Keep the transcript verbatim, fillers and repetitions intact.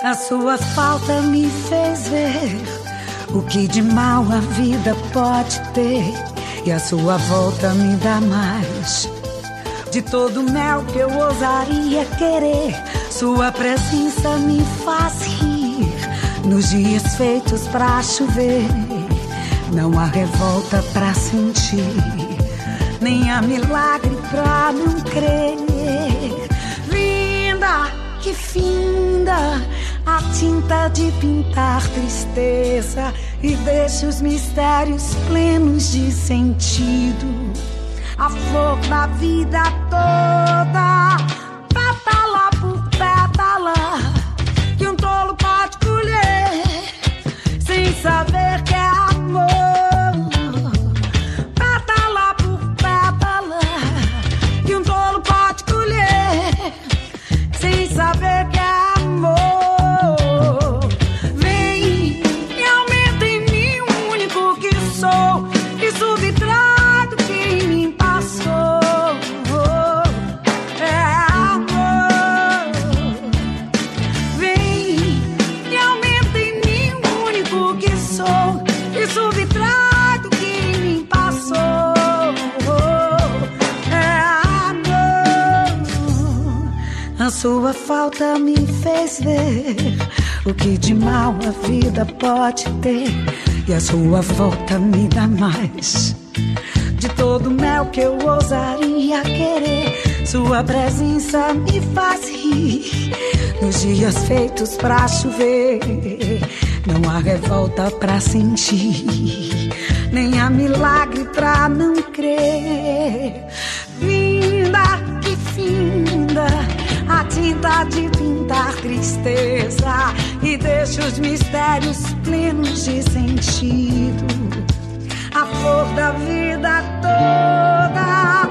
A sua falta me fez ver o que de mal a vida pode ter, e a sua volta me dá mais de todo mel que eu ousaria querer. Sua presença me faz rir nos dias feitos pra chover. Não há revolta pra sentir, nem há milagre pra não crer. Vinda que finda a tinta de pintar tristeza e deixa os mistérios plenos de sentido. A flor da vida toda, pétala por pétala, que um tolo pode colher sem saber que é amor. Pétala por pétala, que um tolo pode colher sem saber que é amor. A sua falta me fez ver o que de mal a vida pode ter, e a sua volta me dá mais de todo mel que eu ousaria querer. Sua presença me faz rir nos dias feitos pra chover. Não há revolta pra sentir, nem há milagre pra não crer. Vinda que finda a tinta de pintar tristeza e deixa os mistérios plenos de sentido. A flor da vida toda,